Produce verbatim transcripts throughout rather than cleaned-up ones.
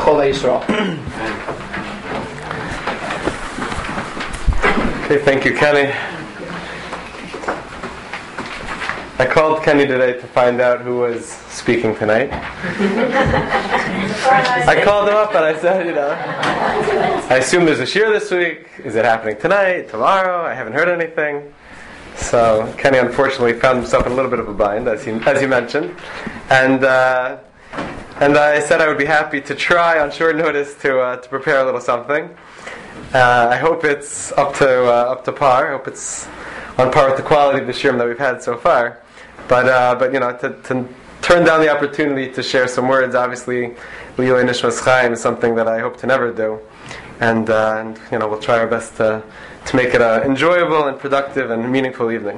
Chol Yisrael. Okay, thank you, Kenny. I called Kenny today to find out who was speaking tonight. I called him up and I said, you know, I assume there's a shir this week. Is it happening tonight, tomorrow? I haven't heard anything. So Kenny unfortunately found himself in a little bit of a bind, as he as you mentioned, and uh, and I said I would be happy to try on short notice to uh, to prepare a little something. Uh, I hope it's up to uh, up to par. I hope it's on par with the quality of the shirim that we've had so far. But uh, but you know, to, to turn down the opportunity to share some words, obviously, L'ilui Nishmas Chaim is something that I hope to never do, and uh, and you know, we'll try our best to to make it an enjoyable and productive and meaningful evening.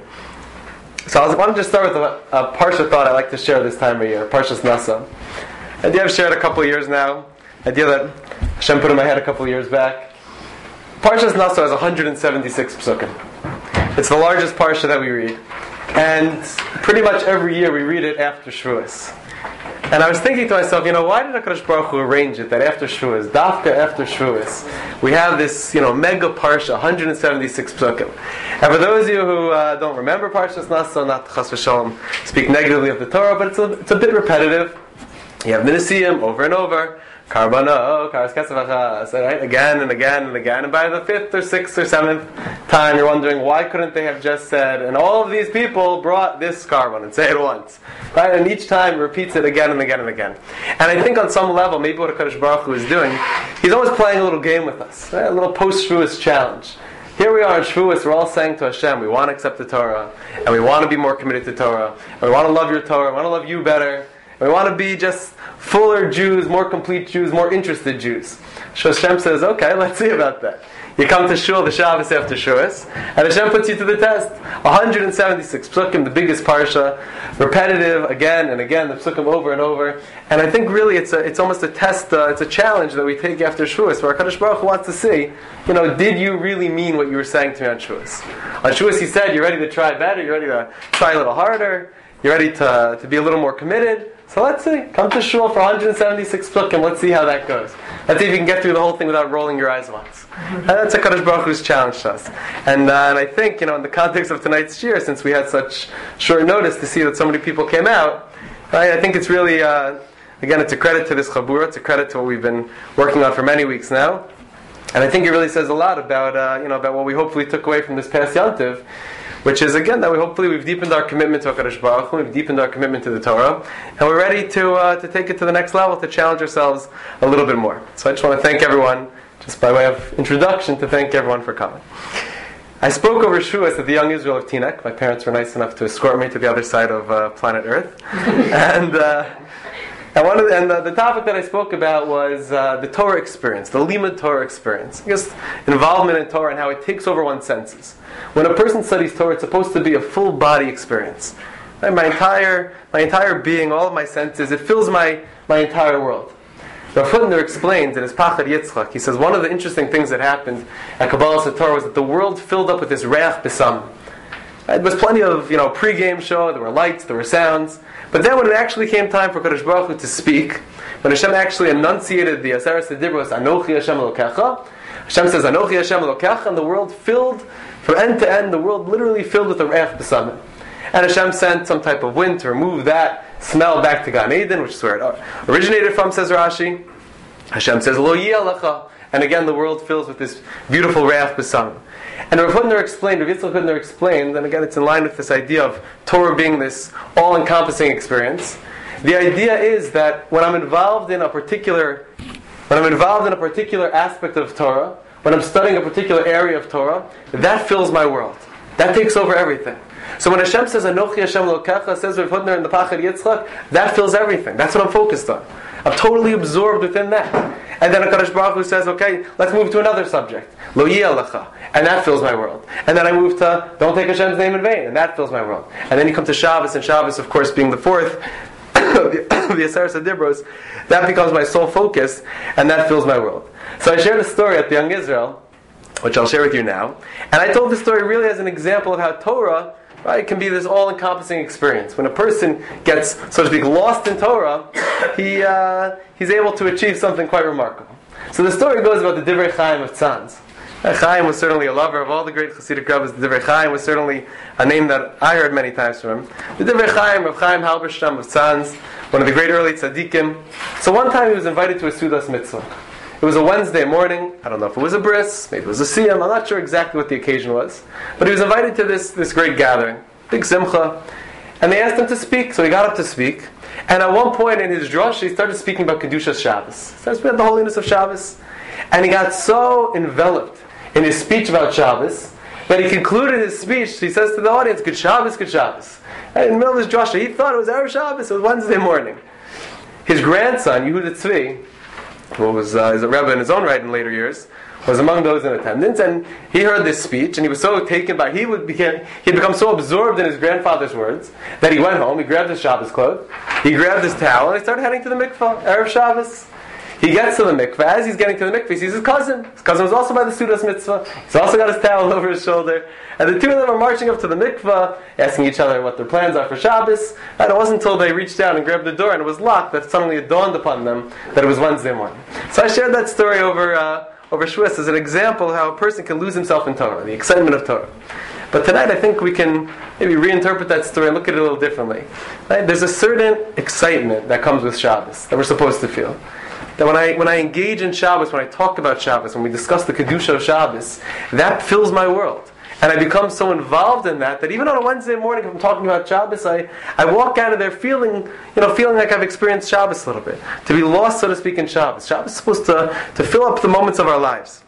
So I want to just start with a, a parsha thought I like to share this time of year, Parshas Nasa. Idea I've shared a couple of years now. Idea that Hashem put in my head a couple of years back. Parshas Nasa has one hundred seventy-six psukim. It's the largest parsha that we read. And pretty much every year we read it after Shavuos. And I was thinking to myself, you know, why did HaKadosh Baruch Hu arrange it that after Shavuos, Dafka after Shavuos, we have this, you know, mega parsha, one hundred seventy-six psukim. And for those of you who uh, don't remember Parshas Nasa, not Chas v'Shalom, speak negatively of the Torah, but it's a, it's a bit repetitive. You have Minasiyim over and over. Karbano, Karas Kesavachas, right? Again and again and again. And by the fifth or sixth or seventh time, you're wondering, why couldn't they have just said, and all of these people brought this carbon, and say it once. Right? And each time repeats it again and again and again. And I think on some level, maybe what HaKadosh Baruch Hu is doing, he's always playing a little game with us. Right? A little post-Shavuos challenge. Here we are in Shavuos, we're all saying to Hashem, we want to accept the Torah, and we want to be more committed to Torah, and we want to love your Torah, we want to love you better, and we want to be just fuller Jews, more complete Jews, more interested Jews. So Hashem says, okay, let's see about that. You come to Shul the Shabbos after Shavuos, and Hashem puts you to the test. one hundred seventy-six psukim, the biggest parsha, repetitive again and again, the psukim over and over. And I think really it's a, it's almost a test, uh, it's a challenge that we take after Shavuos, where HaKadosh Baruch Hu wants to see, you know, did you really mean what you were saying to me on Shavuos? On Shavuos he said, you're ready to try better, you're ready to try a little harder, you're ready to, to be a little more committed. So let's see. Come to Shul for one hundred seventy-six psukim. Let's see how that goes. Let's see if you can get through the whole thing without rolling your eyes once. And that's a HaKadosh Baruch Hu's challenge to us. And, uh, and I think, you know, in the context of tonight's year, since we had such short notice to see that so many people came out, right, I think it's really, uh, again, it's a credit to this Chabura. It's a credit to what we've been working on for many weeks now. And I think it really says a lot about, uh, you know, about what we hopefully took away from this past Yom Tov, which is, again, that we hopefully we've deepened our commitment to HaKadosh Baruch Hu, we've deepened our commitment to the Torah, and we're ready to uh, to take it to the next level, to challenge ourselves a little bit more. So I just want to thank everyone, just by way of introduction, to thank everyone for coming. I spoke over Shavuos at the Young Israel of Teaneck. My parents were nice enough to escort me to the other side of uh, planet Earth. and uh, and, one of the, and the, the topic that I spoke about was uh, the Torah experience, the Limud Torah experience. Just involvement in Torah and how it takes over one's senses. When a person studies Torah, it's supposed to be a full body experience. Right? My entire my entire being, all of my senses, it fills my, my entire world. Rav Hutner explains in his Pachad Yitzchak, he says one of the interesting things that happened at Kabbalah Torah was that the world filled up with this Reach B'Sam. Right? There was plenty of, you know, pre-game show, there were lights, there were sounds. But then when it actually came time for Kadosh Baruch Hu to speak, when Hashem actually enunciated the Aseret Dibros, Anochi Hashem Elokecha, Hashem says, Anochi Hashem Elokecha, and the world filled, from end to end, the world literally filled with the Reach B'Samim. And Hashem sent some type of wind to remove that smell back to Gan Eden, which is where it originated from, says Rashi. Hashem says, Lo Yeh Alecha. And again, the world fills with this beautiful Reach B'Samim. And Rav Hutner explained, Rav Yitzchak Hutner explained, and again it's in line with this idea of Torah being this all-encompassing experience. The idea is that when I'm involved in a particular, when I'm involved in a particular aspect of Torah, when I'm studying a particular area of Torah, that fills my world. That takes over everything. So when Hashem says, Anochi Hashem Elokecha, says Rav Hutner in the Pachad Yitzchak, that fills everything. That's what I'm focused on. I'm totally absorbed within that. And then HaKadosh Baruch Hu says, okay, let's move to another subject. Lo Yeh Alecha. And that fills my world. And then I move to, don't take Hashem's name in vain. And that fills my world. And then you come to Shabbos, and Shabbos, of course, being the fourth, the Aseret Dibros, that becomes my sole focus, and that fills my world. So I shared a story at the Young Israel, which I'll share with you now. And I told the story really as an example of how Torah right, can be this all-encompassing experience. When a person gets, so to speak, lost in Torah, he uh, he's able to achieve something quite remarkable. So the story goes about the Divrei Chaim of Tzanz. Chaim was certainly a lover of all the great Hasidic rabbis. The Divrei Chaim was certainly a name that I heard many times from him. The Divrei Chaim of Chaim Halberstam of Tzanz, one of the great early tzaddikim. So one time he was invited to a Sudas mitzvah. It was a Wednesday morning. I don't know if it was a bris, maybe it was a siyam. I'm not sure exactly what the occasion was. But he was invited to this, this great gathering, big simcha. And they asked him to speak, so he got up to speak. And at one point in his drush, he started speaking about Kedushas Shabbos. He started speaking about the holiness of Shabbos. And he got so enveloped in his speech about Shabbos that he concluded his speech. He says to the audience, "Good Shabbos, good Shabbos." And in the middle of his drasha, he thought it was Erev Shabbos. It was Wednesday morning. His grandson, Yehuda Tzvi, who was uh, is a rebbe in his own right in later years, was among those in attendance, and he heard this speech, and he was so taken by he would became he had become so absorbed in his grandfather's words that he went home. He grabbed his Shabbos clothes, he grabbed his towel, and he started heading to the mikvah. Erev Shabbos. He gets to the mikveh. As he's getting to the mikveh, he sees his cousin. His cousin was also by the Sudas mitzvah. He's also got his towel over his shoulder. And the two of them are marching up to the mikveh, asking each other what their plans are for Shabbos. And it wasn't until they reached down and grabbed the door and it was locked that suddenly it dawned upon them that it was Wednesday morning. So I shared that story over uh, over Shavuos as an example of how a person can lose himself in Torah, the excitement of Torah. But tonight I think we can maybe reinterpret that story and look at it a little differently. Right? There's a certain excitement that comes with Shabbos that we're supposed to feel. That when I when I engage in Shabbos, when I talk about Shabbos, when we discuss the Kedusha of Shabbos, that fills my world. And I become so involved in that, that even on a Wednesday morning, if I'm talking about Shabbos, I, I walk out of there feeling, you know, feeling like I've experienced Shabbos a little bit. To be lost, so to speak, in Shabbos. Shabbos is supposed to, to fill up the moments of our lives.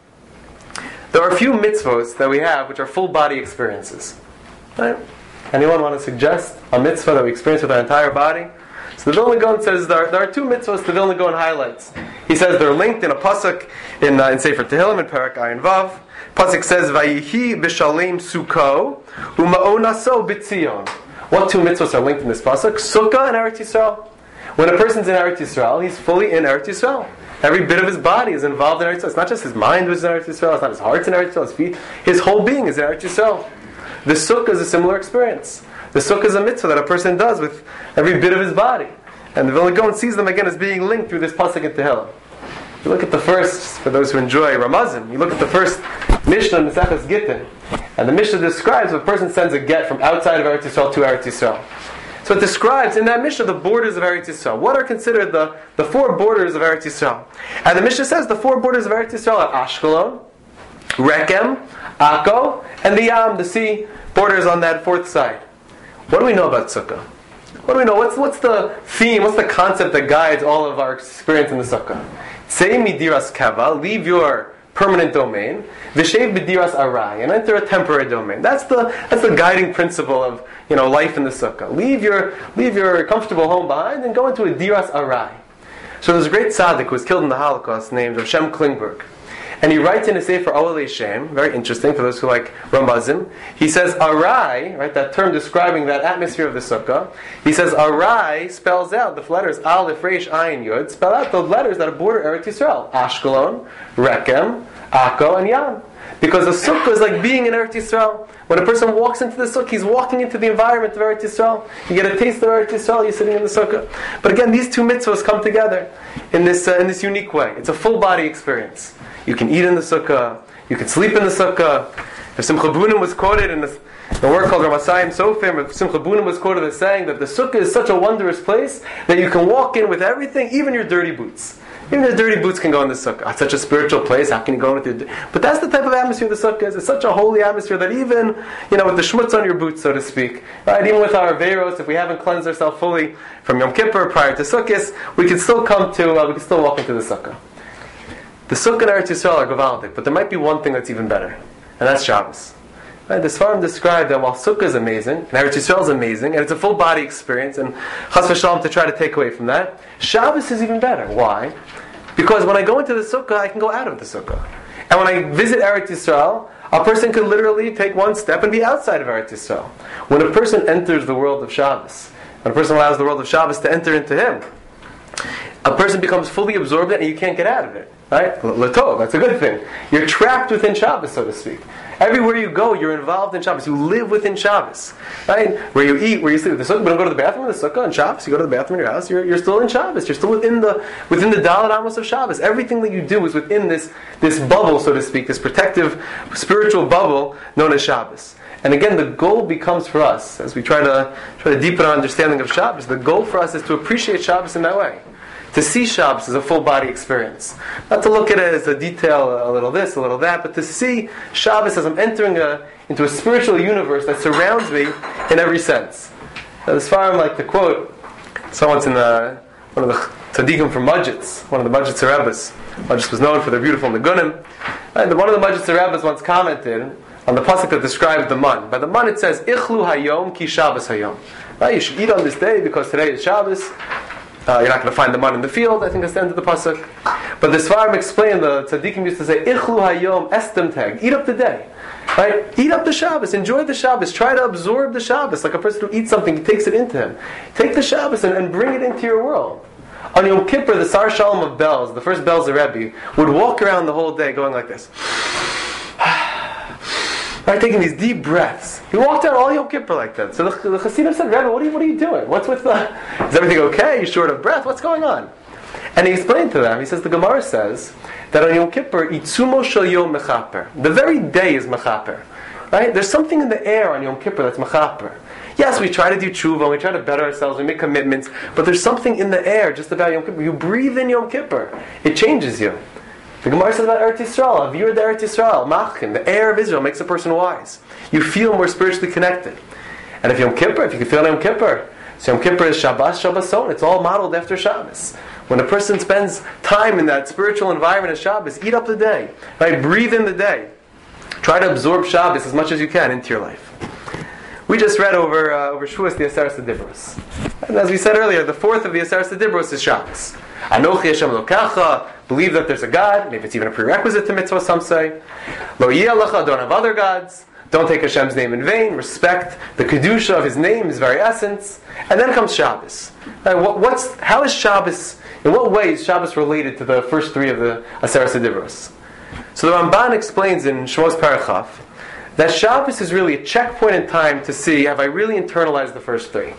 There are a few mitzvahs that we have which are full body experiences. Right? Anyone want to suggest a mitzvah that we experience with our entire body? So the Vilna Gaon says there are, there are two mitzvahs the Vilna Gaon highlights. He says they're linked in a pasuk in, uh, in Sefer Tehillim in Parak Ayin Vav. Pasuk says, "Vayihi b'shalem suko uma'onaso b'tzion." What two mitzvahs are linked in this pasuk? Sukkah and Eretz Yisrael. When a person's in Eretz Yisrael, he's fully in Eretz Yisrael. Every bit of his body is involved in Eretz Yisrael. It's not just his mind who's in Eretz Yisrael. It's not his heart's in Eretz Yisrael. His feet. His whole being is in Eretz Yisrael. The sukkah is a similar experience. The sukkah is a mitzvah that a person does with every bit of his body. And the Vilna Gaon sees them again as being linked through this pasuk in Tehillim. You look at the first, for those who enjoy Ramazan, you look at the first Mishnah in Maseches Gittin, and the Mishnah describes when a person sends a get from outside of Eretz Yisrael to Eretz Yisrael. So it describes in that Mishnah the borders of Eretz Yisrael. What are considered the, the four borders of Eretz Yisrael? And the Mishnah says the four borders of Eretz Yisrael are Ashkelon, Rekem, Akko, and the Yam, the sea borders on that fourth side. What do we know about Sukkah? What do we know? What's, what's the theme, what's the concept that guides all of our experience in the Sukkah? Tzei midiras kava, leave your permanent domain, v'shev b'diras arai, and enter a temporary domain. That's the that's the guiding principle of, you know, life in the Sukkah. Leave your leave your comfortable home behind and go into a diras arai. So there's a great tzaddik who was killed in the Holocaust named Rav Shem Klingberg. And he writes in a sefer Ohalei Shem, very interesting for those who like Ramazim. He says Arai, right, that term describing that atmosphere of the Sukkah. He says Arai spells out the letters Aleph, Reish, Ayin, Yud, spell out the letters that border Eretz Yisrael: Ashkelon, Rekem, Akko, and Yam. Because the Sukkah is like being in Eretz Yisrael. When a person walks into the Sukkah, he's walking into the environment of Eretz Yisrael. You get a taste of Eretz Yisrael, you're sitting in the Sukkah. But again, these two mitzvahs come together in this uh, in this unique way. It's a full body experience. You can eat in the Sukkah. You can sleep in the Sukkah. If Simcha Bunim was quoted in the, the work called Ramasayim Sofim, if Simcha Bunim was quoted as saying that the Sukkah is such a wondrous place that you can walk in with everything, even your dirty boots. Even your dirty boots can go in the Sukkah. It's such a spiritual place. How can you go in with your... But that's the type of atmosphere the Sukkah is. It's such a holy atmosphere that even, you know, with the schmutz on your boots, so to speak, right? Even with our Veiros, if we haven't cleansed ourselves fully from Yom Kippur prior to Sukkot, we can still come to, uh, we can still walk into the Sukkah. The Sukkah and Eretz Yisrael are gavaldik, but there might be one thing that's even better, and that's Shabbos. Right? The Sfarim describe that while Sukkah is amazing, and Eretz Yisrael is amazing, and it's a full body experience, and Chas v'Shalom to try to take away from that, Shabbos is even better. Why? Because when I go into the Sukkah, I can go out of the Sukkah. And when I visit Eretz Yisrael, a person can literally take one step and be outside of Eretz Yisrael. When a person enters the world of Shabbos, when a person allows the world of Shabbos to enter into him, a person becomes fully absorbed in it and you can't get out of it. Right? L'tov, that's a good thing. You're trapped within Shabbos, so to speak. Everywhere you go, you're involved in Shabbos. You live within Shabbos. Right? Where you eat, where you sleep. The sukkah, you don't go to the bathroom in the sukkah on Shabbos. You go to the bathroom in your house. You're, you're still in Shabbos. You're still within the within the Dalet Amos of Shabbos. Everything that you do is within this this bubble, so to speak, this protective spiritual bubble known as Shabbos. And again, the goal becomes for us, as we try to try to deepen our understanding of Shabbos, the goal for us is to appreciate Shabbos in that way. To see Shabbos as a full body experience. Not to look at it as a detail, a little this, a little that, but to see Shabbos as I'm entering a, into a spiritual universe that surrounds me in every sense. Now, as far as like the quote, someone's in the, one of the tzaddikim from Majitz, one of the Majitz Rebbes. Majitz was known for their beautiful Nigunim. And one of the Majitz Rebbes once commented on the pasuk that describes the man. By the man it says, Ichlu hayom ki Shabbos hayom. Right? You should eat on this day because today is Shabbos. Uh, you're not going to find the man in the field. I think that's the end of the pasuk. But the Sfarim explained, the tzaddikim used to say, Ichlu hayom estem tag. Eat up the day. Right? Eat up the Shabbos. Enjoy the Shabbos. Try to absorb the Shabbos. Like a person who eats something, he takes it into him. Take the Shabbos and, and bring it into your world. On Yom Kippur, the Sar Shalom of bells, the first bells of Rebbe, would walk around the whole day going like this. Right, taking these deep breaths. He walked out all Yom Kippur like that. So the, the Hasidim said, Rebbe, what are, you, what are you doing? What's with the... Is everything okay? You're short of breath? What's going on? And he explained to them, he says, the Gemara says, that on Yom Kippur, Itzumo shel Yom mechaper. The very day is mechaper. Right? There's something in the air on Yom Kippur that's mechaper. Yes, we try to do tshuva, we try to better ourselves, we make commitments, but there's something in the air just about Yom Kippur. You breathe in Yom Kippur. It changes you. The Gemara says about Eretz Yisrael, Avir de Eretz Yisrael, Machkin, the air of Israel makes a person wise. You feel more spiritually connected. And if Yom Kippur, if you can feel Yom Kippur, so Yom Kippur is Shabbos, Shabboson. It's all modeled after Shabbos. When a person spends time in that spiritual environment of Shabbos, eat up the day. Right? Breathe in the day. Try to absorb Shabbos as much as you can into your life. We just read over uh, over Shavuos the Aseret Dibros. And as we said earlier, the fourth of the Aseret Dibros is Shabbos. Anochi Hashem Elokecha, believe that there's a God, maybe it's even a prerequisite to mitzvah, some say. Lo yeh lecha, don't have other gods. Don't take Hashem's name in vain. Respect the kedusha of His name, His very essence. And then comes Shabbos. Right, what, what's, how is Shabbos, in what way is Shabbos related to the first three of the Aseret Dibros? So the Ramban explains in Shmos Parachaf that Shabbos is really a checkpoint in time to see, have I really internalized the first three?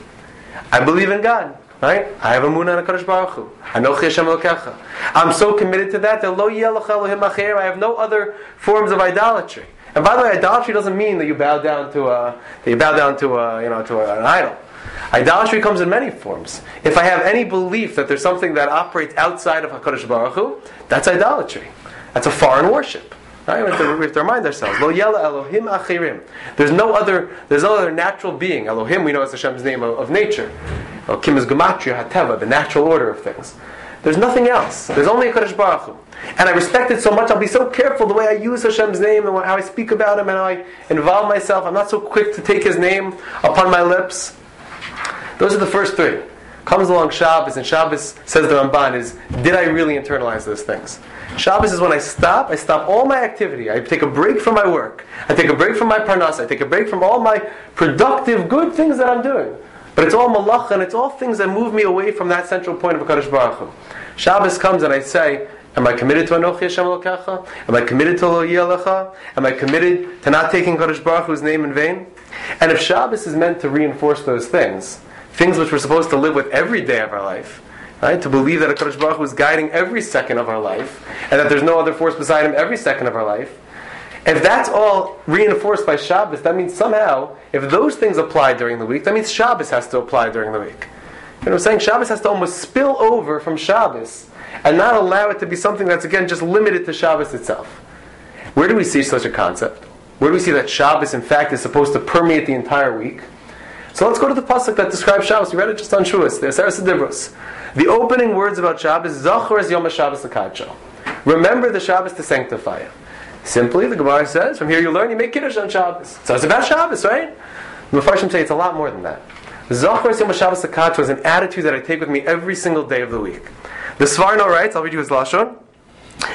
I believe in God. Right? I have a emunah on HaKadosh Baruch Hu. Anochi Hashem Elokecha. I'm so committed to that that lo yeh lecha Elohim acher. I have no other forms of idolatry. And by the way, idolatry doesn't mean that you bow down to a that you bow down to a you know to a, an idol. Idolatry comes in many forms. If I have any belief that there's something that operates outside of HaKadosh Baruch Hu, that's idolatry. That's a foreign worship. Right? We have, to, we have to remind ourselves. Lo yeh Elohim achirim. There's no other. There's no other natural being. Elohim, we know is Hashem's name of, of nature. Kim is Gematria Hateva, the natural order of things. There's nothing else. There's only a Kadosh Baruch Hu. And I respect it so much, I'll be so careful the way I use Hashem's name and how I speak about Him and how I involve myself. I'm not so quick to take His name upon my lips. Those are the first three. Comes along Shabbos, and Shabbos, says the Ramban, is, did I really internalize those things? Shabbos is when I stop, I stop all my activity. I take a break from my work. I take a break from my parnas. I take a break from all my productive, good things that I'm doing. But it's all malach, and it's all things that move me away from that central point of HaKadosh Baruch Hu. Shabbos comes and I say, am I committed to Anochi Hashem Elokecha? Am I committed to Lo yeh lecha? Am I committed to not taking HaKadosh Baruch Hu's name in vain? And if Shabbos is meant to reinforce those things, things which we're supposed to live with every day of our life, right? To believe that HaKadosh Baruch Hu is guiding every second of our life, and that there's no other force beside Him every second of our life, if that's all reinforced by Shabbos, that means somehow, if those things apply during the week, that means Shabbos has to apply during the week. You know what I'm saying? Shabbos has to almost spill over from Shabbos and not allow it to be something that's, again, just limited to Shabbos itself. Where do we see such a concept? Where do we see that Shabbos, in fact, is supposed to permeate the entire week? So let's go to the pasuk that describes Shabbos. We read it just on Shavuos, the Aseret Dibros. The opening words about Shabbos, Zachor es Yom HaShabbos l'kadsho. Remember the Shabbos to sanctify it. Simply, the Gemara says, from here you learn, you make Kiddush on Shabbos. So it's about Shabbos, right? The Mefarshim say it's a lot more than that. Zachor es Yom HaShabbos l'kadsho is an attitude that I take with me every single day of the week. The Svarno writes, I'll read you his Lashon,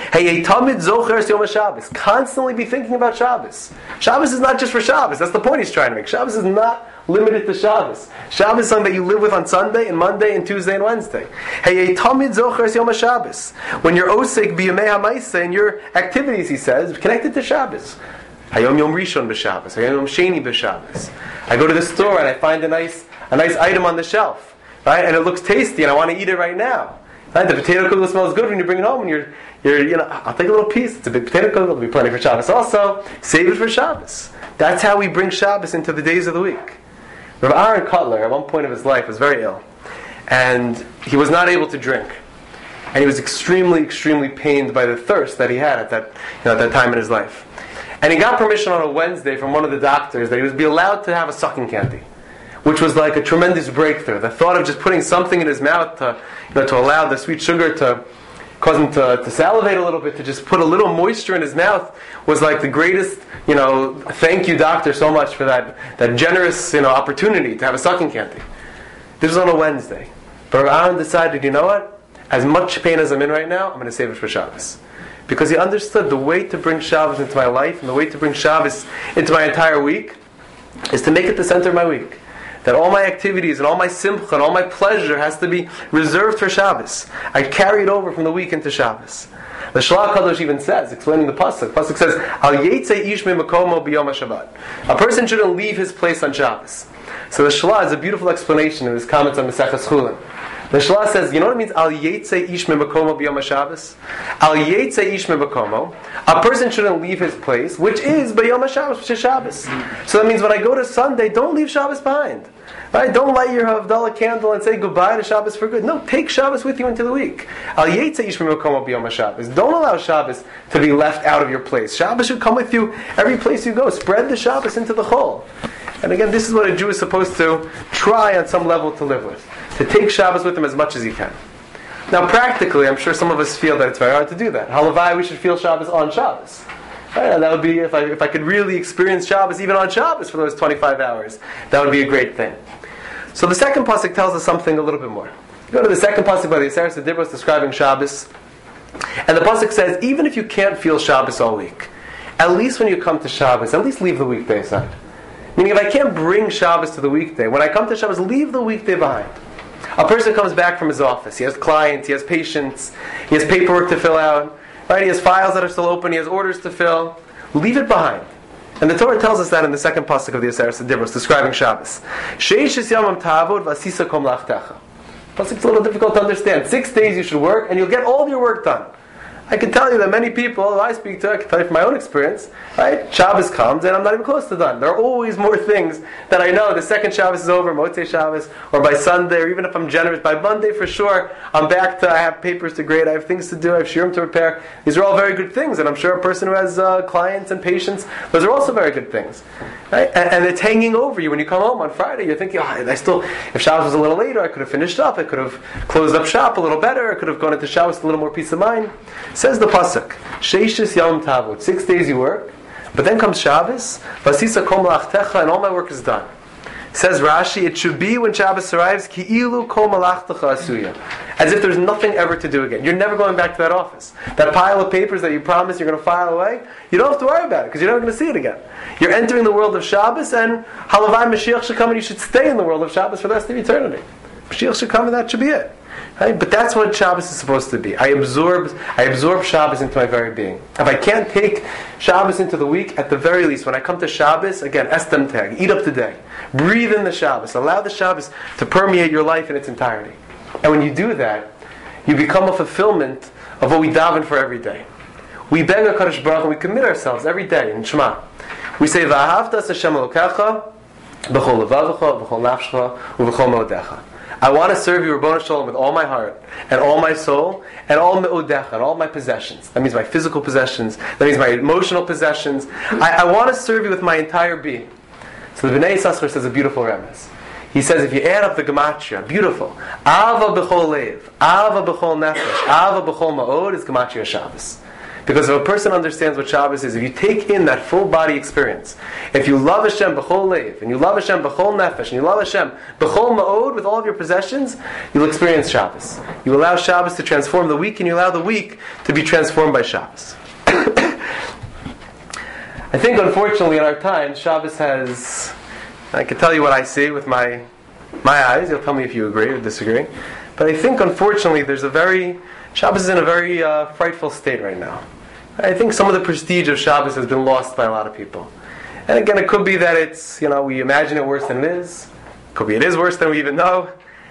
Hey, Tamid Zocher Yom Shabbos. Constantly be thinking about Shabbos. Shabbos is not just for Shabbos. That's the point he's trying to make. Shabbos is not limited to Shabbos. Shabbos is something that you live with on Sunday and Monday and Tuesday and Wednesday. Hey, Tamid Zocher Yom Shabbos. When you're osek b'yamei ha'maisa and your activities, he says, connected to Shabbos. Hayom Yom Rishon b'Shabbos. Hayom Yom Sheni b'Shabbos. I go to the store and I find a nice a nice item on the shelf, right? And it looks tasty and I want to eat it right now. Right? The potato kugel smells good when you bring it home and you're, you're, you know, I'll take a little piece. It's a big potato kugel. It'll be plenty for Shabbos. Also, save it for Shabbos. That's how we bring Shabbos into the days of the week. Rav Aaron Kotler, at one point of his life, was very ill. And he was not able to drink. And he was extremely, extremely pained by the thirst that he had at that, you know, at that time in his life. And he got permission on a Wednesday from one of the doctors that he would be allowed to have a sucking candy, which was like a tremendous breakthrough. The thought of just putting something in his mouth to, you know, to allow the sweet sugar to cause him to, to salivate a little bit, to just put a little moisture in his mouth, was like the greatest, you know, thank you, doctor, so much for that, that generous, you know, opportunity to have a sucking candy. This was on a Wednesday. But Aaron decided, you know what? As much pain as I'm in right now, I'm going to save it for Shabbos. Because he understood the way to bring Shabbos into my life and the way to bring Shabbos into my entire week is to make it the center of my week. That all my activities and all my simcha and all my pleasure has to be reserved for Shabbos. I carry it over from the week into Shabbos. The Shlach Kadosh even says, explaining the pasuk, the pasuk says, "Al yetzei ish mimakomo b'yom haShabbat." A person shouldn't leave his place on Shabbos. So the Shlach is a beautiful explanation in his comments on Maseches Chulin. The Shlach says, you know what it means? Al yetzei ish mimakomo b'yom haShabbos. Al yetzei ish mimakomo. A person shouldn't leave his place, which is b'yom haShabbos, which is Shabbos. So that means when I go to Sunday, don't leave Shabbos behind. Right? Don't light your Havdalah candle and say goodbye to Shabbos for good. No, take Shabbos with you into the week. Al yetzei ish mimakomo b'yom haShabbos. Don't allow Shabbos to be left out of your place. Shabbos should come with you every place you go. Spread the Shabbos into the chol. And again, this is what a Jew is supposed to try on some level to live with. To take Shabbos with him as much as he can. Now practically, I'm sure some of us feel that it's very hard to do that. Halavai, we should feel Shabbos on Shabbos. Right? And that would be, if I, if I could really experience Shabbos even on Shabbos for those twenty-five hours, that would be a great thing. So the second pasuk tells us something a little bit more. You go to the second pasuk by the Aseret Dibros describing Shabbos. And the pasuk says, even if you can't feel Shabbos all week, at least when you come to Shabbos, at least leave the weekday aside. Meaning if I can't bring Shabbos to the weekday, when I come to Shabbos, leave the weekday behind. A person comes back from his office. He has clients, he has patients, he has paperwork to fill out, right? He has files that are still open, he has orders to fill. Leave it behind. And the Torah tells us that in the second pasuk of the Aseret Dibros, describing Shabbos. Sheishis yamam ta'avod v'asisa kom lachtecha. Pasuk's a little difficult to understand. Six days you should work, and you'll get all of your work done. I can tell you that many people I speak to, I can tell you from my own experience, right? Shabbos comes and I'm not even close to done. There are always more things that I know. The second Shabbos is over, Motzei Shabbos, or by Sunday, or even if I'm generous, by Monday for sure, I'm back to, I have papers to grade, I have things to do, I have shiurim to prepare. These are all very good things, and I'm sure a person who has uh, clients and patients, those are also very good things. Right? And, and it's hanging over you when you come home on Friday. You're thinking, oh, I still, if Shabbos was a little later, I could have finished up, I could have closed up shop a little better, I could have gone into Shabbos with a little more peace of mind. Says the pasuk, Sheishis Yom Tavot. Six days you work, but then comes Shabbos, Vasisa Kom Lachtecha, and all my work is done. Says Rashi, it should be when Shabbos arrives, Ki'ilu Kol Malachtecha Asuya, as if there's nothing ever to do again. You're never going back to that office. That pile of papers that you promised you're going to file away, you don't have to worry about it because you're never going to see it again. You're entering the world of Shabbos, and Halavai Mashiach should come, and you should stay in the world of Shabbos for the rest of eternity. Mashiach should come, and that should be it. Right? But that's what Shabbos is supposed to be. I absorb, I absorb Shabbos into my very being. If I can't take Shabbos into the week, at the very least, when I come to Shabbos, again, estem tag, eat up the day. Breathe in the Shabbos. Allow the Shabbos to permeate your life in its entirety. And when you do that, you become a fulfillment of what we daven for every day. We beg HaKadosh Baruch Hu, and we commit ourselves every day in Shema. We say, V'ahavta Hashem Elokecha, b'chol levavecha, b'chol nafshecha, u'b'chol me'odecha. I want to serve you, Rabbanu Shalom, with all my heart, and all my soul, and all me'odecha, and all my possessions. That means my physical possessions. That means my emotional possessions. I, I want to serve you with my entire being. So the Bnei Yissaschar says a beautiful remez. He says, if you add up the gematria, beautiful. Ava b'chol leiv, Ava b'chol nefesh, Ava b'chol ma'od is gematria Shabbos. Because if a person understands what Shabbos is, if you take in that full body experience, if you love Hashem b'chol leiv, and you love Hashem b'chol nefesh, and you love Hashem b'chol ma'od with all of your possessions, you'll experience Shabbos. You allow Shabbos to transform the week, and you allow the week to be transformed by Shabbos. I think, unfortunately, in our times, Shabbos has... I can tell you what I see with my my eyes. You'll tell me if you agree or disagree. But I think, unfortunately, there's a very... Shabbos is in a very uh, frightful state right now. I think some of the prestige of Shabbos has been lost by a lot of people. And again, it could be that it's, you know, we imagine it worse than it is. It could be it is worse than we even know.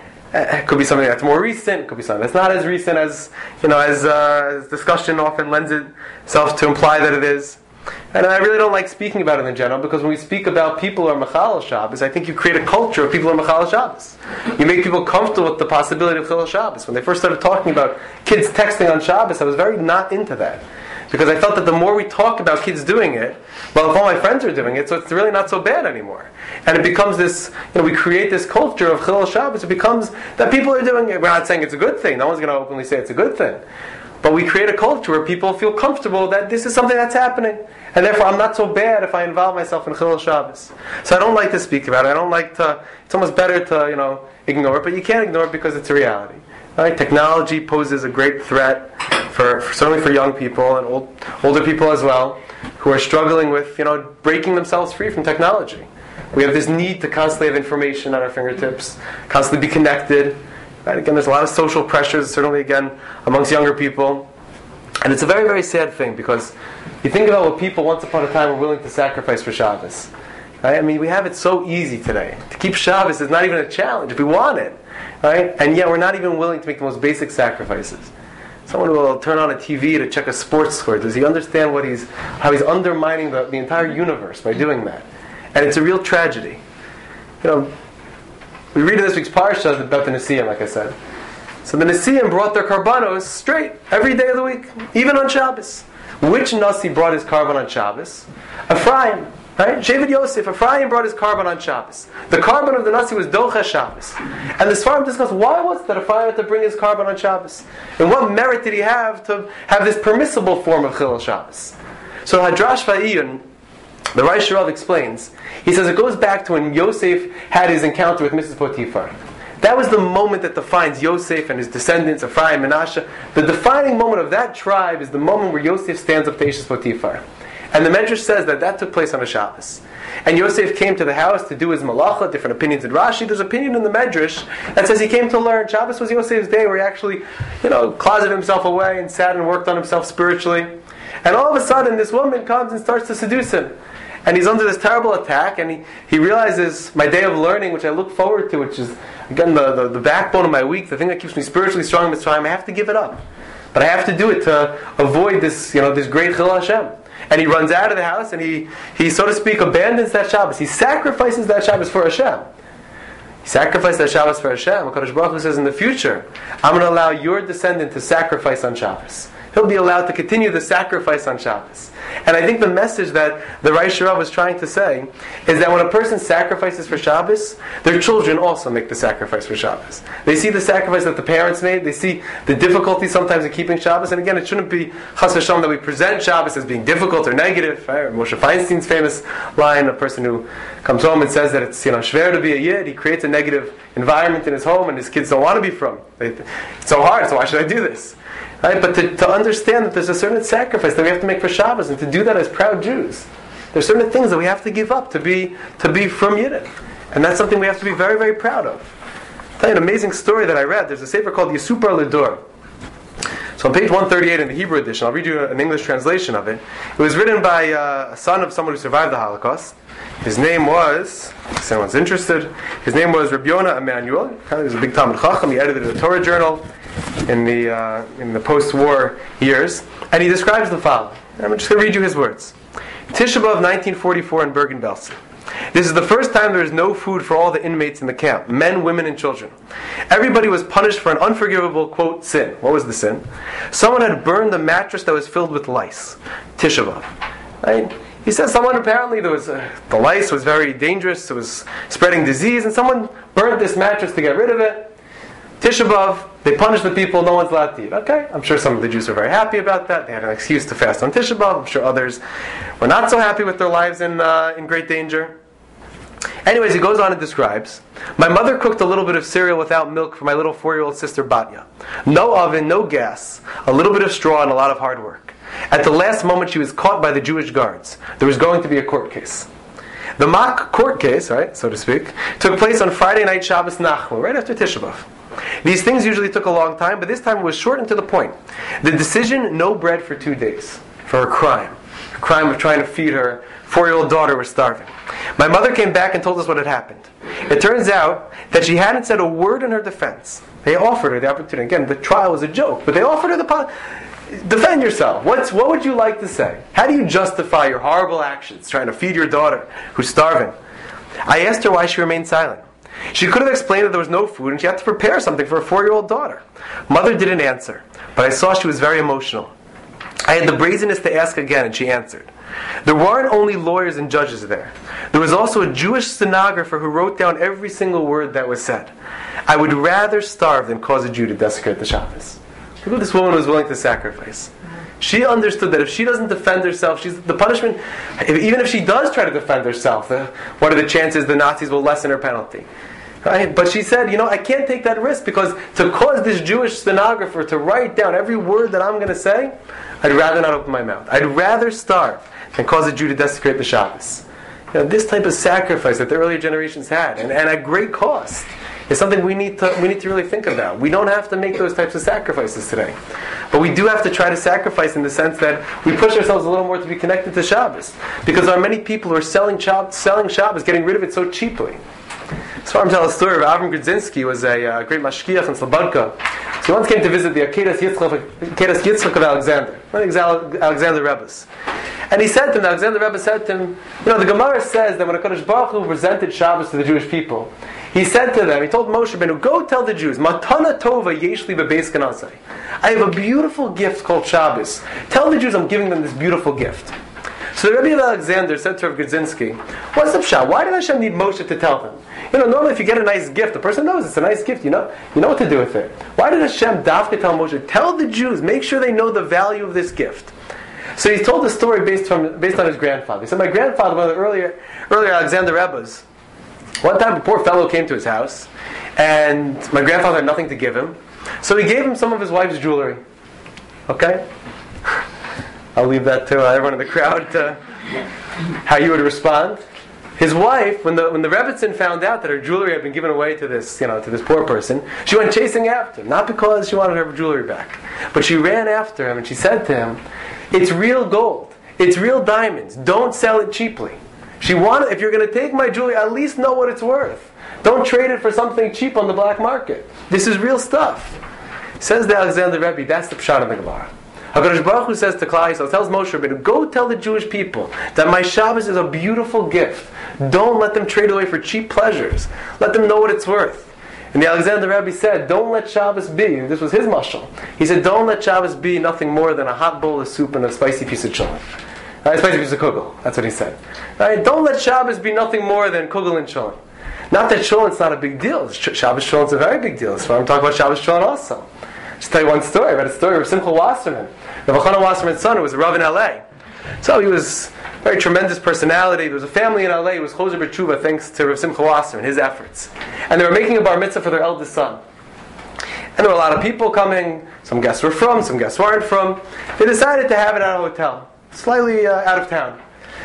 It could be something that's more recent. It could be something that's not as recent as, you know, as, uh, as discussion often lends itself to imply that it is. And I really don't like speaking about it in general, because when we speak about people who are Mechal Shabbos, I think you create a culture of people who are Mechal Shabbos. You make people comfortable with the possibility of Chilul Shabbos. When they first started talking about kids texting on Shabbos, I was very not into that. Because I felt that the more we talk about kids doing it, well, if all my friends are doing it, so it's really not so bad anymore. And it becomes this, you know, we create this culture of Chilul Shabbos. It becomes that people are doing it. We're not saying it's a good thing. No one's going to openly say it's a good thing. But we create a culture where people feel comfortable that this is something that's happening. And therefore I'm not so bad if I involve myself in Chilul Shabbos. So I don't like to speak about it. I don't like to, it's almost better to, you know, ignore it. But you can't ignore it because it's a reality. Right? Technology poses a great threat, for, for certainly for young people and old, older people as well, who are struggling with, you know, breaking themselves free from technology. We have this need to constantly have information at our fingertips, constantly be connected. Right? Again, there's a lot of social pressures, certainly again, amongst younger people. And it's a very, very sad thing, because you think about what people once upon a time were willing to sacrifice for Shabbos. Right? I mean, we have it so easy today. To keep Shabbos is not even a challenge if we want it. Right? And yet we're not even willing to make the most basic sacrifices. Someone will turn on a T V to check a sports score. Does he understand what he's, how he's undermining the, the entire universe by doing that? And it's a real tragedy. You know, we read in this week's parsha about the Nesiim, like I said. So the Nesiim brought their karbanos straight every day of the week, even on Shabbos. Which Nasi brought his karban on Shabbos? Ephraim, right? Shevet Yosef. Ephraim brought his karban on Shabbos. The karban of the Nasi was Docha Shabbos. And the Sfarim discuss why was it that Ephraim had to bring his karban on Shabbos? And what merit did he have to have this permissible form of Chilul Shabbos? So Hadrash Va'iyun, the Reish Rav explains, he says it goes back to when Yosef had his encounter with Missus Potiphar. That was the moment that defines Yosef and his descendants, Ephraim, Menashe. The defining moment of that tribe is the moment where Yosef stands up to Eshes Potiphar. And the Medrash says that that took place on a Shabbos. And Yosef came to the house to do his malacha, different opinions in Rashi. There's opinion in the Medrash that says he came to learn. Shabbos was Yosef's day where he actually, you know, closeted himself away and sat and worked on himself spiritually. And all of a sudden, this woman comes and starts to seduce him. And he's under this terrible attack, and he, he realizes my day of learning, which I look forward to, which is, again, the, the, the backbone of my week, the thing that keeps me spiritually strong in Mitzrayim, I have to give it up. But I have to do it to avoid this, you know, this great Chilul Hashem. And he runs out of the house, and he, he, so to speak, abandons that Shabbos. He sacrifices that Shabbos for Hashem. He sacrificed that Shabbos for Hashem. HaKadosh Baruch Hu says, in the future, I'm going to allow your descendant to sacrifice on Shabbos. He'll be allowed to continue the sacrifice on Shabbos. And I think the message that the Reish Rav was trying to say is that when a person sacrifices for Shabbos, their children also make the sacrifice for Shabbos. They see the sacrifice that the parents made. They see the difficulty sometimes in keeping Shabbos. And again, it shouldn't be Chas v'Shalom that we present Shabbos as being difficult or negative. Right? Moshe Feinstein's famous line, a person who comes home and says that it's, you know, schwer to be a Yid. He creates a negative environment in his home and his kids don't want to be from. It's so hard, so why should I do this? Right? But to, to understand that there's a certain sacrifice that we have to make for Shabbos, and to do that as proud Jews, there's certain things that we have to give up to be to be from Yidden, and that's something we have to be very, very proud of. I'll tell you an amazing story that I read. There's a sefer called Yisupar Lidor. So on page one thirty-eight in the Hebrew edition, I'll read you an English translation of it. It was written by uh, a son of someone who survived the Holocaust. His name was, if anyone's interested, his name was Rabbi Yonah Emanuel. He was a big Talmud Chacham. He edited a Torah journal in the uh, in the post-war years, and he describes the following. I'm just going to read you his words. Tisha B'Av nineteen forty-four in Bergen-Belsen. This is the first time there is no food for all the inmates in the camp, men, women, and children. Everybody was punished for an unforgivable, quote, sin. What was the sin? Someone had burned the mattress that was filled with lice. Tisha B'Av. Right? He says someone apparently, there was a, the lice was very dangerous, it was spreading disease, and someone burned this mattress to get rid of it. Tisha B'Av, they punish the people, no one's allowed to eat. Okay, I'm sure some of the Jews are very happy about that. They had an excuse to fast on Tisha B'Av. I'm sure others were not so happy with their lives in uh, in great danger. Anyways, he goes on and describes, my mother cooked a little bit of cereal without milk for my little four-year-old sister Batya. No oven, no gas, a little bit of straw, and a lot of hard work. At the last moment, she was caught by the Jewish guards. There was going to be a court case. The mock court case, right, so to speak, took place on Friday night Shabbos Nachmu, right after Tisha B'Av. These things usually took a long time, but this time it was short and to the point. The decision, no bread for two days, for her crime. Her crime of trying to feed her four-year-old daughter was starving. My mother came back and told us what had happened. It turns out that she hadn't said a word in her defense. They offered her the opportunity. Again, the trial was a joke, but they offered her the po- defend yourself. What's, what would you like to say? How do you justify your horrible actions trying to feed your daughter who's starving? I asked her why she remained silent. She could have explained that there was no food and she had to prepare something for her four-year-old daughter. Mother didn't answer, but I saw she was very emotional. I had the brazenness to ask again, and she answered. There weren't only lawyers and judges there. There was also a Jewish stenographer who wrote down every single word that was said. I would rather starve than cause a Jew to desecrate the Shabbos. Look what this woman was willing to sacrifice. She understood that if she doesn't defend herself, she's the punishment. If, even if she does try to defend herself, uh, what are the chances the Nazis will lessen her penalty? Right? But she said, you know, I can't take that risk because to cause this Jewish stenographer to write down every word that I'm going to say, I'd rather not open my mouth. I'd rather starve than cause a Jew to desecrate the Shabbos. You know, this type of sacrifice that the earlier generations had, and, and at great cost, is something we need to we need to really think about. We don't have to make those types of sacrifices today, but we do have to try to sacrifice in the sense that we push ourselves a little more to be connected to Shabbos, because there are many people who are selling Shabbos, selling Shabbos, getting rid of it so cheaply. So I'm telling a story of Avram Grudzinski, was a uh, great mashkiach in Slobodka. So he once came to visit the Akedas Yitzchak, Akedas Yitzchak of Alexander, Alexander Rebbe's. And he said to him, the Alexander Rebbe said to him, you know, the Gemara says that when HaKadosh Baruch Hu presented Shabbos to the Jewish people, he said to them, he told Moshe Rabbeinu, go tell the Jews, Matana Tova Yesh Li Bebeis Kanasai. I have a beautiful gift called Shabbos. Tell the Jews I'm giving them this beautiful gift. So the Rebbe of Alexander said to Rav Grudzinski, what's the pshat? Why did Hashem need Moshe to tell them? You know, normally if you get a nice gift, the person knows it's a nice gift, you know, you know what to do with it. Why did Hashem dafka tell Moshe, tell the Jews, make sure they know the value of this gift? So he told the story based from based on his grandfather. He said, my grandfather, one of the earlier earlier Alexander Rebbe's, one time a poor fellow came to his house, and my grandfather had nothing to give him, so he gave him some of his wife's jewelry. Okay? I'll leave that to uh, everyone in the crowd to how you would respond. His wife, when the when the Rebbitzin found out that her jewelry had been given away to this, you know, to this poor person, she went chasing after him. Not because she wanted her jewelry back, but she ran after him and she said to him, "It's real gold. It's real diamonds. Don't sell it cheaply." She wanted, if you're going to take my jewelry, at least know what it's worth. Don't trade it for something cheap on the black market. This is real stuff. Says the Alexander Rebbe, that's the pshat of the Gemara. HaKadosh Baruch Hu says to Klal Yisrael, tells Moshe Rabbeinu, go tell the Jewish people that my Shabbos is a beautiful gift. Don't let them trade away for cheap pleasures. Let them know what it's worth. And the Alexander Rebbe said, don't let Shabbos be, this was his mashal, he said, don't let Shabbos be nothing more than a hot bowl of soup and a spicy piece of cholent. A spicy piece of kugel, that's what he said. Right? Don't let Shabbos be nothing more than kugel and cholent. Not that cholent's not a big deal. Shabbos cholent's a very big deal. So I'm talking about Shabbos cholent also. Just tell you one story. I read a story of Simcha Wasserman. Rav Elchanan Wasserman's son, who was a Rav in L A. So he was a very tremendous personality. There was a family in L A who was Choser B'Tshuva thanks to Rav Simcha Wasserman, his efforts. And they were making a bar mitzvah for their eldest son. And there were a lot of people coming. Some guests were from, some guests weren't from. They decided to have it at a hotel, slightly uh, out of town.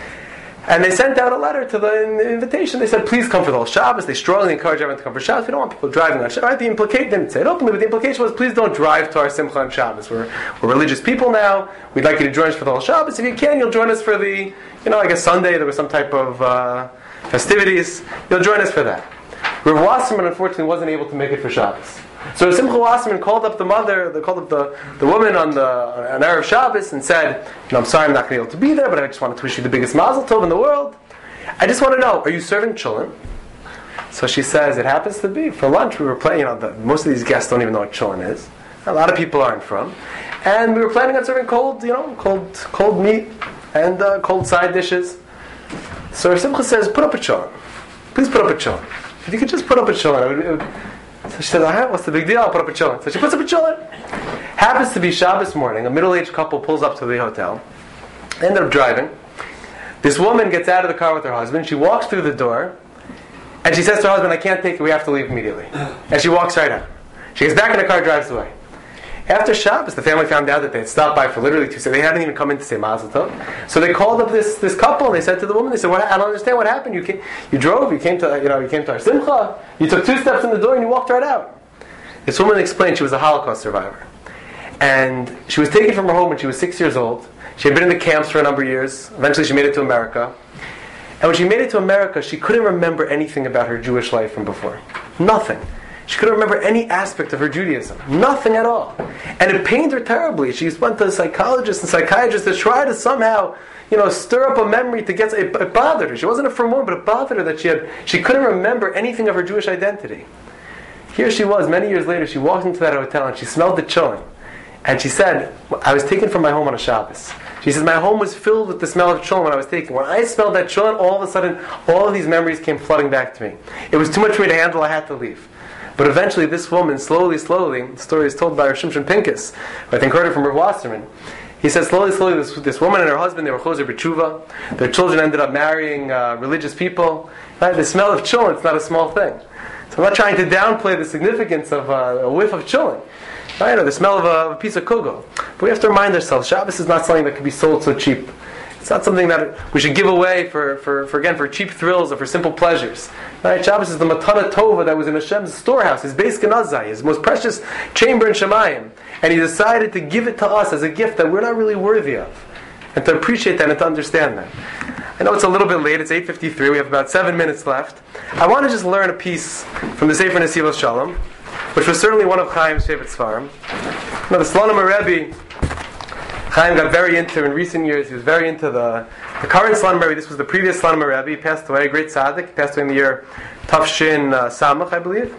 And they sent out a letter to the, in the invitation. They said, please come for the whole Shabbos. They strongly encourage everyone to come for Shabbos. We don't want people driving on Shabbos. Right? The implication didn't say it openly, but the implication was, please don't drive to our Simcha on Shabbos. We're, we're religious people now. We'd like you to join us for the whole Shabbos. If you can, you'll join us for the, you know, I guess Sunday, there was some type of uh, festivities. You'll join us for that. Rav Wasserman, unfortunately, wasn't able to make it for Shabbos. So Simcha Wasserman called up the mother, they called up the, the woman on the on Erev Shabbos and said, you know, I'm sorry I'm not going to be able to be there, but I just wanted to wish you the biggest mazel tov in the world. I just want to know, are you serving cholent? So she says, it happens to be. For lunch we were playing, you know, the, most of these guests don't even know what cholent is. A lot of people aren't from. And we were planning on serving cold, you know, cold cold meat and uh, cold side dishes. So Simcha says, put up a cholent. Please put up a cholent. If you could just put up a cholent, it would, it would, So she said, "Alright, what's the big deal? I'll put up a cholent." So she puts up a cholent. Happens to be Shabbos morning. A middle-aged couple pulls up to the hotel. They end up driving. This woman gets out of the car with her husband. She walks through the door, and she says to her husband, "I can't take it. We have to leave immediately." And she walks right out. She gets back in the car, drives away. After Shabbos, the family found out that they had stopped by for literally two seconds. They hadn't even come in to say Mazel Tov. So they called up this, this couple and they said to the woman, they said, "What, I don't understand what happened. You came, you drove, you came to you know you came to our simcha, you took two steps in the door and you walked right out." This woman explained she was a Holocaust survivor, and she was taken from her home when she was six years old. She had been in the camps for a number of years. Eventually, she made it to America. And when she made it to America, she couldn't remember anything about her Jewish life from before. Nothing. She couldn't remember any aspect of her Judaism. Nothing at all. And it pained her terribly. She went to psychologists and psychiatrists to try to somehow, you know, stir up a memory to get... It, it bothered her. She wasn't a firm woman, but it bothered her that she had... She couldn't remember anything of her Jewish identity. Here she was, many years later, she walked into that hotel and she smelled the cholent. And she said, "I was taken from my home on a Shabbos." She says, "My home was filled with the smell of cholent when I was taken. When I smelled that cholent, all of a sudden, all of these memories came flooding back to me. It was too much for me to handle, I had to leave." But eventually this woman, slowly, slowly, the story is told by Rav Shimshon Pincus, I think heard it from Rav Wasserman. He says, slowly, slowly, this, this woman and her husband, they were choser b'tshuva. Their children ended up marrying uh, religious people. Right? The smell of cholent is not a small thing. So I'm not trying to downplay the significance of uh, a whiff of cholent. Right? Or the smell of a, of a piece of kugel. But we have to remind ourselves, Shabbos is not something that can be sold so cheap. It's not something that we should give away for, for, for again, for cheap thrills or for simple pleasures. Right? Shabbos is the matana tova that was in Hashem's storehouse, his beis kanazai, his most precious chamber in Shemayim. And he decided to give it to us as a gift that we're not really worthy of. And to appreciate that and to understand that. I know it's a little bit late, it's eight fifty-three, we have about seven minutes left. I want to just learn a piece from the Sefer Nesivos Shalom, which was certainly one of Chaim's favorite svarim. You know, the Slonim Rebbe, Chaim got very into in recent years. He was very into the, the current Slonim Rebbe. This was the previous Slonim Rebbe. He passed away, a great tzaddik. He passed away in the year Tafshin uh, Samach, I believe,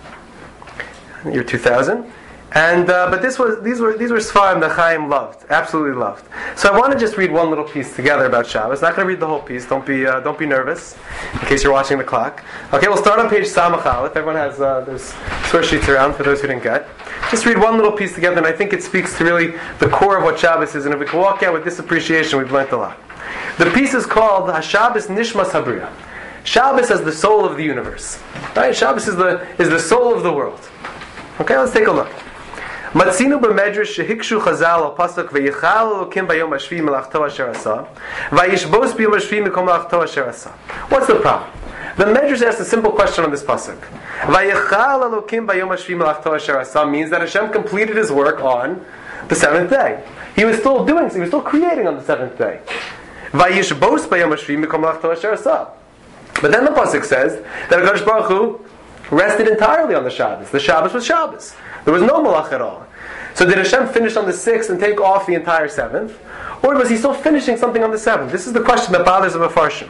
in the year two thousand. And uh, but this was these were these were svarim that Chaim loved, absolutely loved. So I want to just read one little piece together about Shabbos. Not going to read the whole piece. Don't be uh, don't be nervous, in case you're watching the clock. Okay, we'll start on page Samach Aleph. Everyone has uh, there's source sheets around for those who didn't get. Just read one little piece together, and I think it speaks to really the core of what Shabbos is. And if we can walk out with this appreciation, we've learned a lot. The piece is called HaShabbos Nishmas Habriya. Shabbos as the soul of the universe. Right? Shabbos is the is the soul of the world. Okay, let's take a look. Matzinu b'medrash shehikshu Chazal al pasuk veyichal Elokim bayom hashvi melachto asher asa vayishbos b'yom hashvi mikom melachto asher asa. What's the problem? The Medrash asks a simple question on this pasuk. Vayichal Elokim bayom hashvi melachto asher asa means that Hashem completed His work on the seventh day. He was still doing, He was still creating on the seventh day. Vayishbos bayom hashvi mikom melachto asher asa. But then the pasuk says that HaKadosh Baruch Hu rested entirely on the Shabbos. The Shabbos was Shabbos. There was no malach at all. So did Hashem finish on the sixth and take off the entire seventh? Or was He still finishing something on the seventh? This is the question that bothers the Mefarshim.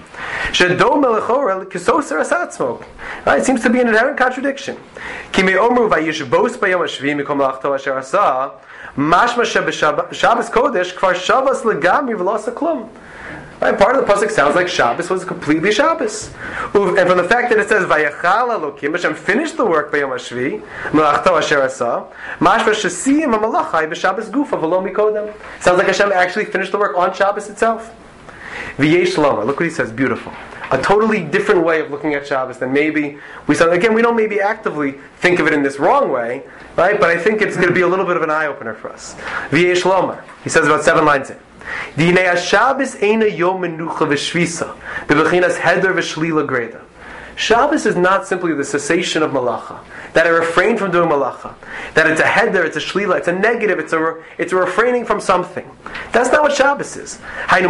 Right? It seems to be an inherent contradiction. Right, part of the pasuk sounds like Shabbos was completely Shabbos, and from the fact that it says Vayachal Elokim, Hashem finished the work by Yom Hashvi, Melachto Asher Asa, Mashva Shesiyim Malachai b'Shabbos Gufa v'Lo Mikodem. Sounds like Hashem actually finished the work on Shabbos itself. V'yesh Lomar. Look what he says. Beautiful. A totally different way of looking at Shabbos than maybe we saw. Again, we don't maybe actively think of it in this wrong way, right? But I think it's going to be a little bit of an eye opener for us. V'yesh Lomar. He says about seven lines in. Shabbos is not simply the cessation of malacha, that I refrain from doing malacha, that it's a heder, it's a shlila, it's a negative, it's a it's a refraining from something. That's not what Shabbos is. A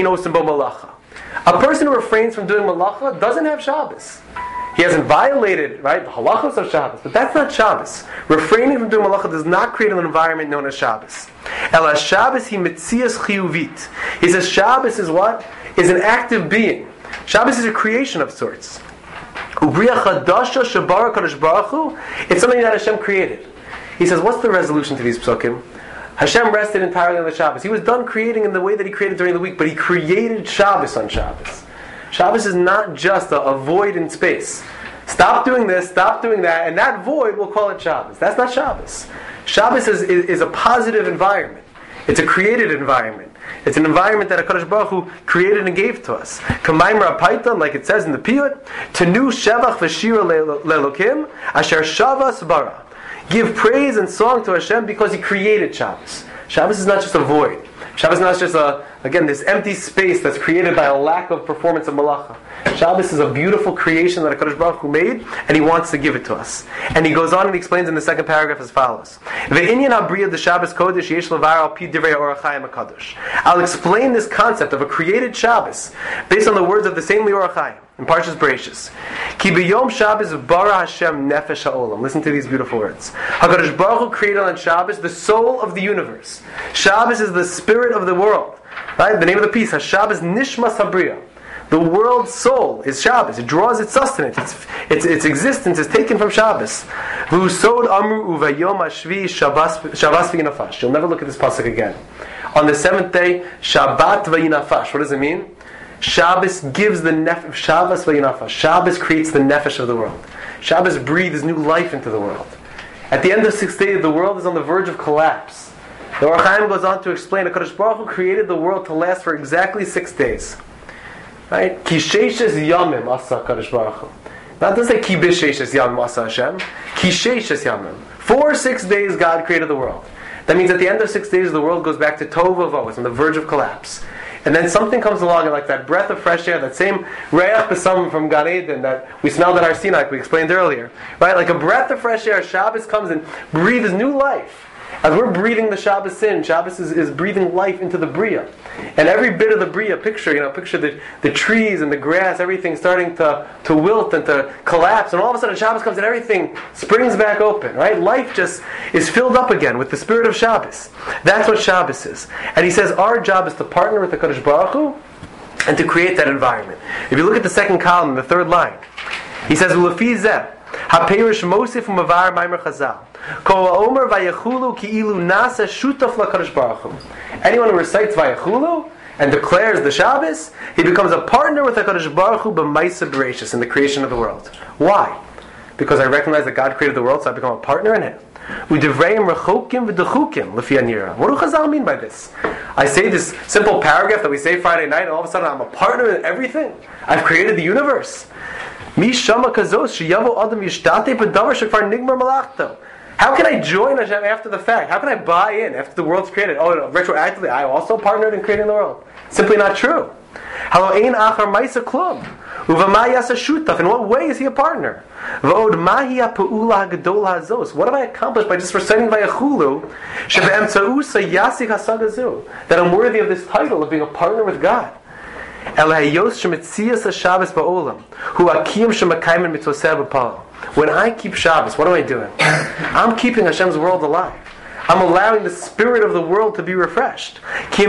person who refrains from doing malacha doesn't have Shabbos. He hasn't violated, right, the halachos of Shabbos, but that's not Shabbos. Refraining from doing malacha does not create an environment known as Shabbos. Ela Shabbos hi metzias chiyuvit. He says Shabbos is what? Is an active being. Shabbos is a creation of sorts. Ubriya chadasha shabara kadosh baruch hu. It's something that Hashem created. He says, what's the resolution to these psukim? Hashem rested entirely on the Shabbos. He was done creating in the way that He created during the week, but He created Shabbos on Shabbos. Shabbos is not just a, a void in space. Stop doing this, stop doing that, and that void, we'll call it Shabbos. That's not Shabbos. Shabbos is, is, is a positive environment. It's a created environment. It's an environment that HaKadosh Baruch Hu created and gave to us. K'mayim Rapaitan, like it says in the Piyut, Tenu Shevach V'Shira Le'Elokim, Asher Shavas Bara. Give praise and song to Hashem because He created Shabbos. Shabbos is not just a void. Shabbos is not just a, again, this empty space that's created by a lack of performance of malacha. Shabbos is a beautiful creation that HaKadosh Baruch Hu made, and He wants to give it to us. And He goes on and he explains in the second paragraph as follows. Ve'inyan habriya de Shabbos kodesh yesh levar al pi divrei Orach Chaim HaKadosh. I'll explain this concept of a created Shabbos based on the words of the saintly Orach Chaim in Parshas Bereishis. Ki b'yom Shabbos bara Hashem nefesh ha'olam. Listen to these beautiful words. HaKadosh Baruch Hu created on Shabbos the soul of the universe. Shabbos is the spirit of the world. Right? The name of the piece, HaShabbos Nishmas Habriya. The world's soul is Shabbos. It draws its sustenance. Its, its, its existence is taken from Shabbos. V'usod amru uvayom hashvi Shabbos v'yinafash. You'll never look at this pasuk again. On the seventh day, Shabbat v'yinafash. What does it mean? Shabbos gives the nefesh. Shabbos v'yinafash. Shabbos creates the nefesh of the world. Shabbos breathes new life into the world. At the end of six days, the world is on the verge of collapse. The Orach Chaim goes on to explain that HaKadosh Baruch Hu created the world to last for exactly six days. Right? Ki sheishes yamim asa HaKadosh Baruch Hu. Now it doesn't say ki b'sheishes yamim asa Hashem. Ki sheishes yamim. For six days God created the world. That means at the end of six days the world goes back to tohu vavohu. It's on the verge of collapse. And then something comes along and like that breath of fresh air, that same reach besam from Gan Eden that we smelled at our Sinai, like we explained earlier. Right? Like a breath of fresh air, Shabbos comes and breathes new life. As we're breathing the Shabbos in, Shabbos is, is breathing life into the Bria. And every bit of the Bria, picture, you know, picture the, the trees and the grass, everything starting to, to wilt and to collapse. And all of a sudden Shabbos comes and everything springs back open, right? Life just is filled up again with the spirit of Shabbos. That's what Shabbos is. And he says our job is to partner with the HaKadosh Baruch Hu and to create that environment. If you look at the second column, the third line, he says, Ulefi zeh, ha-perish mosif u'mavar maimer chazal. Anyone who recites Vayachulu and declares the Shabbos, he becomes a partner with HaKadosh Baruch Hu b'maisa bereishis, in the creation of the world. Why? Because I recognize that God created the world, so I become a partner in it. What do Chazal mean by this? I say this simple paragraph that we say Friday night, and all of a sudden I'm a partner in everything. I've created the universe. How can I join Hashem after the fact? How can I buy in after the world's created? Oh, no, retroactively, I also partnered in creating the world. Simply not true. In what way is he a partner? What have I accomplished by just reciting Vayachulu that I'm worthy of this title of being a partner with God? When I keep Shabbos, what am I doing? I'm keeping Hashem's world alive. I'm allowing the spirit of the world to be refreshed. Because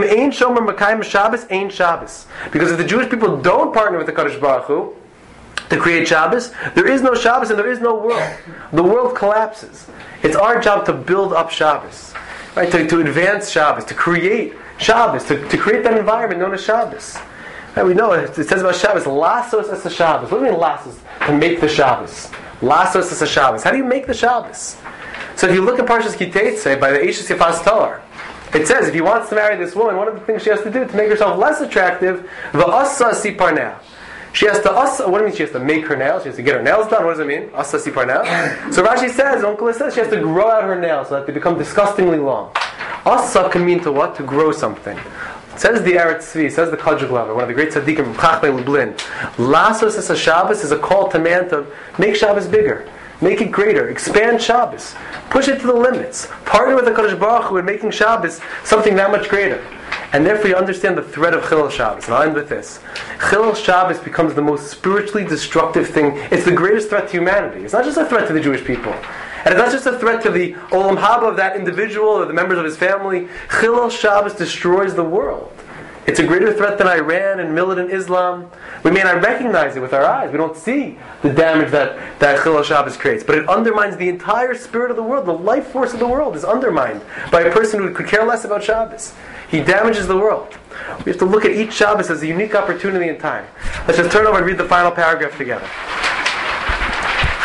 if the Jewish people don't partner with the Kadosh Baruch Hu to create Shabbos, there is no Shabbos and there is no world. The world collapses. It's our job to build up Shabbos, right? To, to advance Shabbos, to create Shabbos, to, to create that environment known as Shabbos. Right, we know it, it says about Shabbos, Lasos es a Shabbos. What do you mean Lasos? To make the Shabbos. Lasos es a Shabbos. How do you make the Shabbos? So if you look at Parshas Kiteitzei by the Eishes Yafas Toar, it says if he wants to marry this woman, one of the things she has to do to make herself less attractive, v'asa siparnea. She has to asa. What do you mean she has to make her nails? She has to get her nails done. What does it mean? Asa siparnea. So Rashi says, Uncle says, she has to grow out her nails so that they become disgustingly long. Asa can mean to what? To grow something. Says the Eretz Tzvi, says the Kajik Lover, one of the great tzaddikim, Chachmei Lublin. Lasos es a Shabbos is a call to man to make Shabbos bigger, make it greater, expand Shabbos, push it to the limits, partner with the Kadosh Baruch Hu in making Shabbos something that much greater. And therefore you understand the threat of Chilul Shabbos. And I'll end with this. Chilul Shabbos becomes the most spiritually destructive thing. It's the greatest threat to humanity. It's not just a threat to the Jewish people. And it's not just a threat to the Olam Haba of that individual or the members of his family. Chilul Shabbos destroys the world. It's a greater threat than Iran and militant Islam. We may not recognize it with our eyes. We don't see the damage that, that Chilul Shabbos creates. But it undermines the entire spirit of the world. The life force of the world is undermined by a person who could care less about Shabbos. He damages the world. We have to look at each Shabbos as a unique opportunity in time. Let's just turn over and read the final paragraph together.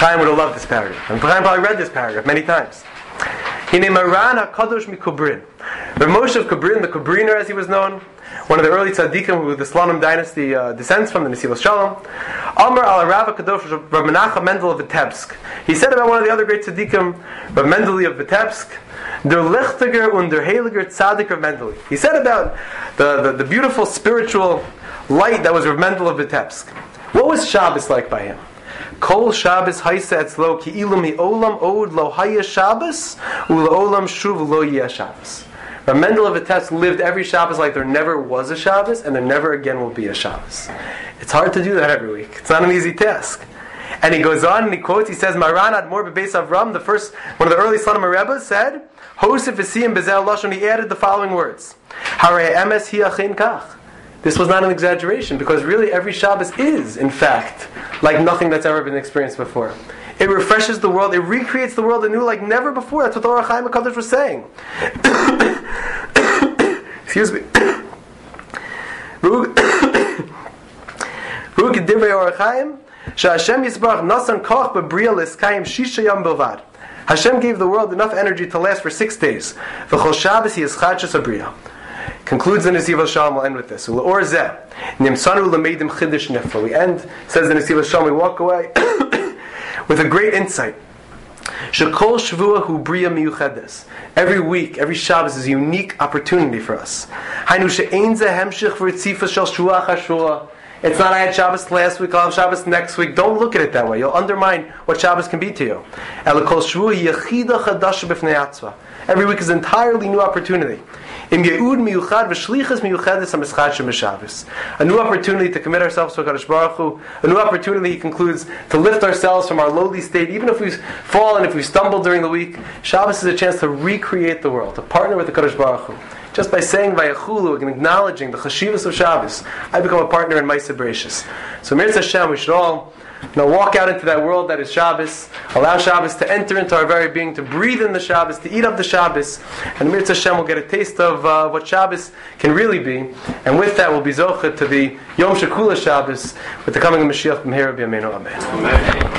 Chaim would have loved this paragraph. And Chaim probably read this paragraph many times. Hine Maran HaKadosh MiKubrin. The Moshe of Kubrin, the Kubriner as he was known, one of the early tzaddikim who the Slonim dynasty uh, descends from, the Nesivos Shalom. Amar al Rav HaKadosh Rav Menachem Mendel of Vitebsk. He said about one of the other great tzaddikim, Rav Mendeli of Vitebsk, Der Lichtiger und der Heiliger Tzaddik Rav Mendeli. He said about the, the, the beautiful spiritual light that was Rav Mendel of Vitebsk. What was Shabbos like by him? Kol Shabbos haisa etzlo ki ilu mi olam od lo haya Shabbos ula olam shuv lo yeh Shabbos. Rav Mendel of Vitebsk lived every Shabbos like there never was a Shabbos and there never again will be a Shabbos. It's hard to do that every week. It's not an easy task. And he goes on and he quotes, he says, Maran Admor Bebeis Avram, the first, one of the early Slonim Rebbe said, Hosef Esiyim Bezel Lashon, he added the following words, Harei Emes Hi Achin Kach. This was not an exaggeration, because really every Shabbos is, in fact, like nothing that's ever been experienced before. It refreshes the world, it recreates the world anew like never before. That's what the Ohr HaChaim HaKadosh was saying. Excuse me. Rug Divrei Ohr HaChaim, Sha'Hashem Yisbarach Nasan Koch B'Briya L'Eskayim Shisha Yom Bilvad. Hashem gave the world enough energy to last for six days. V'chol Shabbos He is Chadshas HaBriya. Concludes the Nesivos Shalom. We'll end with this. U'l'or zeh nimsanu l'meidim chidush nifla. We end, says the Nesivos Shalom, we walk away with a great insight. Shekol shvua hu briya miyuchedes. Every week, every Shabbos is a unique opportunity for us. Hainu she'ein zeh hemshich v'ritzifa shel shua chashua. It's not I had Shabbos last week, I'll have Shabbos next week. Don't look at it that way. You'll undermine what Shabbos can be to you. Elakol shvua yechida chadasha b'fnei atzva. Every week is an entirely new opportunity. A new opportunity to commit ourselves to HaKadosh Baruch Hu. A new opportunity, he concludes, to lift ourselves from our lowly state. Even if we fall and if we stumble during the week, Shabbos is a chance to recreate the world, to partner with the HaKadosh Baruch Hu. Just by saying Vayachulu and acknowledging the chashivas of Shabbos, I become a partner in Maaseh Bereishis. So Mirz Hashem, we should all now walk out into that world that is Shabbos, allow Shabbos to enter into our very being, to breathe in the Shabbos, to eat up the Shabbos, and Mirz Hashem will get a taste of uh, what Shabbos can really be, and with that we'll be zocheh to the Yom Shekula Shabbos with the coming of Mashiach B'mehera B'yameinu. Amen. Amen.